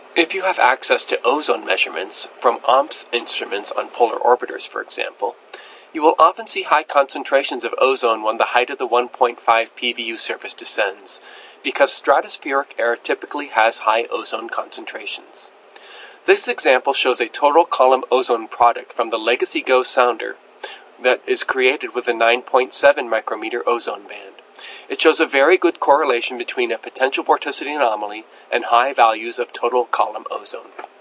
If you have access to ozone measurements from OMPS instruments on polar orbiters, for example, you will often see high concentrations of ozone when the height of the 1.5 PVU surface descends, because stratospheric air typically has high ozone concentrations. This example shows a total column ozone product from the Legacy GO sounder that is created with a 9.7 micrometer ozone band. It shows a very good correlation between a potential vorticity anomaly and high values of total column ozone.